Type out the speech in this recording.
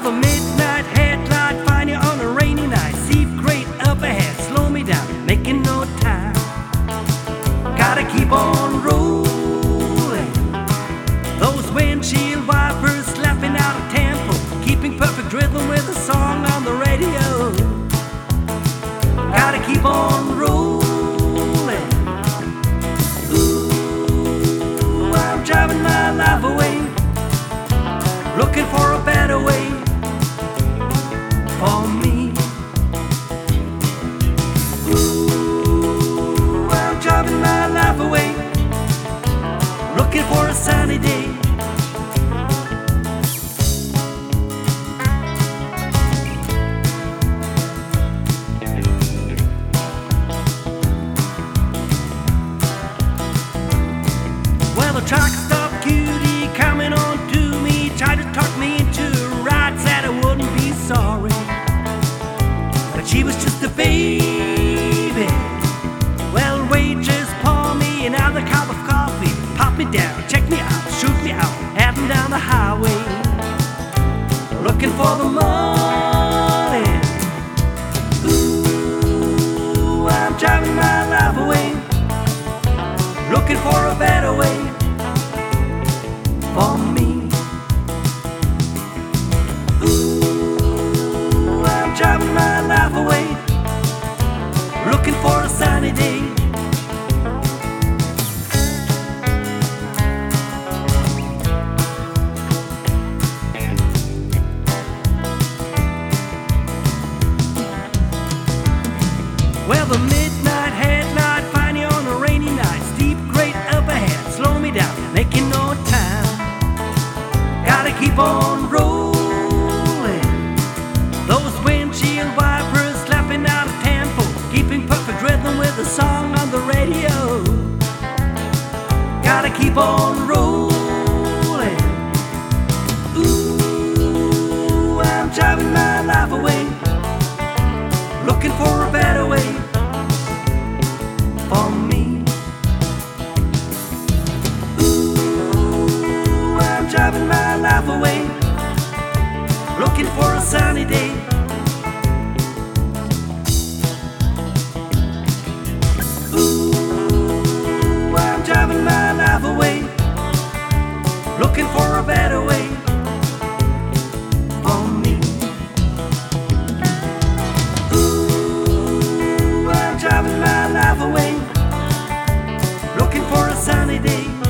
Well, the midnight headlight find you on a rainy night. See great up ahead, slow me down, making no time. Gotta keep on rolling. Those windshield wipers slapping out of tempo, keeping perfect rhythm with a song on the radio. Gotta keep on rolling. Ooh, I'm driving my life away, looking for a better way for me. Ooh, I'm driving my life away, looking for a sunny day. Well, the truck stopped cutie coming on to me, tried to talk me into a ride, said I wouldn't be sorry, but she was just a baby. Well, waitress, pour me another cup of coffee, pop me down, check me out, shoot me out, heading down the highway, looking for the morning. Ooh, I'm driving my life away, looking for a better way for me. Ooh, I'm driving my life away, looking for a sunny day. Well, the midnight headlight find you on a rainy night. Steep grade up ahead, slow me down, making no time. Gotta keep on rolling. Those windshield wipers slapping out of tempo, keeping perfect rhythm with a song on the radio. Gotta keep on rolling. Ooh, I'm driving my life away, looking for a better way for me. Ooh, I'm driving my life away, looking for a sunny day. Ooh, I'm driving my life away, looking for a better way for me. Ooh, I'm driving my life away, looking for a sunny day.